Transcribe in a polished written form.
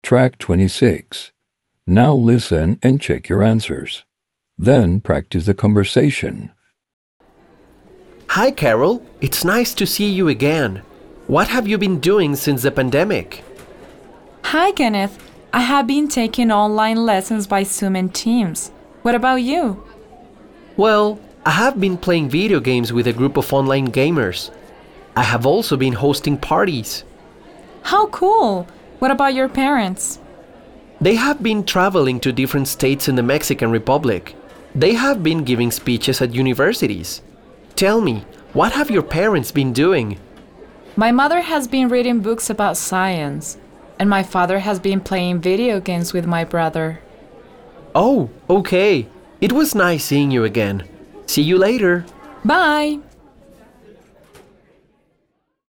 Track 26. Now listen and check your answers. Then practice the conversation. Hi, Carol. It's nice to see you again. What have you been doing since the pandemic? Hi, Kenneth. I have been taking online lessons by Zoom and Teams. What about you? Well, I have been playing video games with a group of online gamers. I have also been hosting parties. How cool! What about your parents? They have been traveling to different states in the Mexican Republic. They have been giving speeches at universities. Tell me, what have your parents been doing? My mother has been reading books about science, and my father has been playing video games with my brother. Oh, okay. It was nice seeing you again. See you later. Bye!